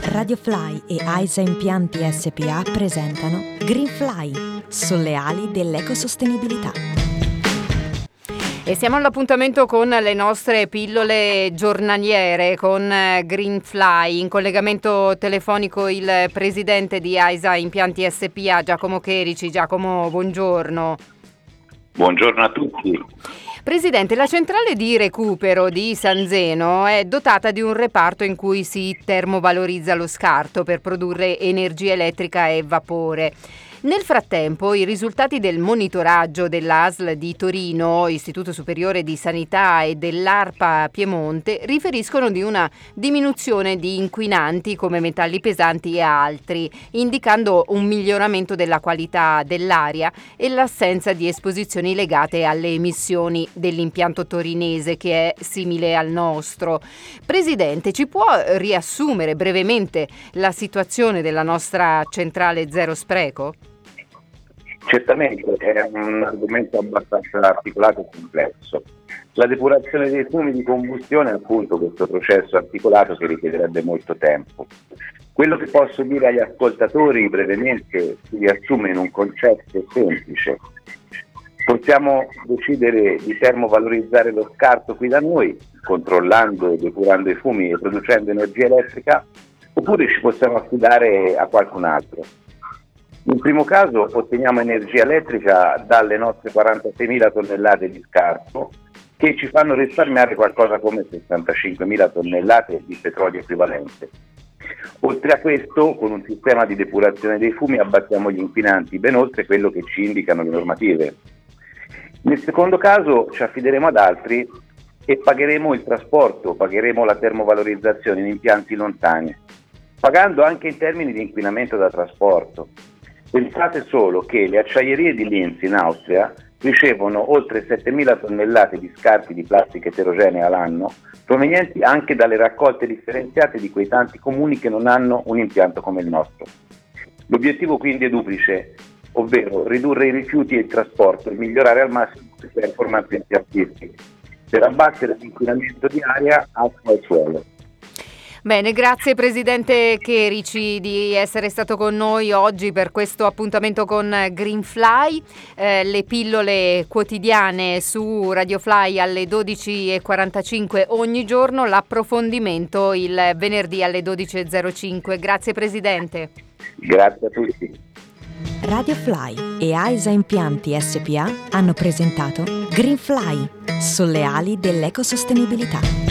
Radio Fly e AISA Impianti SPA presentano Greenfly, sulle ali dell'ecosostenibilità. E siamo all'appuntamento con le nostre pillole giornaliere con Greenfly. In collegamento telefonico il presidente di AISA Impianti SPA, Giacomo Cherici. Giacomo, buongiorno. Buongiorno a tutti. Presidente, la centrale di recupero di San Zeno è dotata di un reparto in cui si termovalorizza lo scarto per produrre energia elettrica e vapore. Nel frattempo, i risultati del monitoraggio dell'ASL di Torino, Istituto Superiore di Sanità, e dell'ARPA Piemonte riferiscono di una diminuzione di inquinanti come metalli pesanti e altri, indicando un miglioramento della qualità dell'aria e l'assenza di esposizioni legate alle emissioni dell'impianto torinese, che è simile al nostro. Presidente, ci può riassumere brevemente la situazione della nostra centrale zero spreco? Certamente è un argomento abbastanza articolato e complesso. La depurazione dei fumi di combustione è appunto questo processo articolato che richiederebbe molto tempo. Quello che posso dire agli ascoltatori brevemente si riassume in un concetto semplice. Possiamo decidere di termovalorizzare lo scarto qui da noi, controllando e depurando i fumi e producendo energia elettrica, oppure ci possiamo affidare a qualcun altro. In primo caso otteniamo energia elettrica dalle nostre 46.000 tonnellate di scarto, che ci fanno risparmiare qualcosa come 65.000 tonnellate di petrolio equivalente. Oltre a questo, con un sistema di depurazione dei fumi abbattiamo gli inquinanti ben oltre quello che ci indicano le normative. Nel secondo caso ci affideremo ad altri e pagheremo il trasporto, pagheremo la termovalorizzazione in impianti lontani, pagando anche in termini di inquinamento da trasporto. Pensate solo che le acciaierie di Linz in Austria ricevono oltre 7.000 tonnellate di scarti di plastica eterogenea l'anno, provenienti anche dalle raccolte differenziate di quei tanti comuni che non hanno un impianto come il nostro. L'obiettivo quindi è duplice, ovvero ridurre i rifiuti e il trasporto e migliorare al massimo le performance impiantistiche, per abbattere l'inquinamento di aria, acqua e suolo. Bene, grazie Presidente Cherici di essere stato con noi oggi per questo appuntamento con Greenfly, le pillole quotidiane su Radio Fly alle 12.45 ogni giorno, l'approfondimento il venerdì alle 12.05. Grazie Presidente. Grazie a tutti. Radio Fly e AISA Impianti SPA hanno presentato Greenfly, sulle ali dell'ecosostenibilità.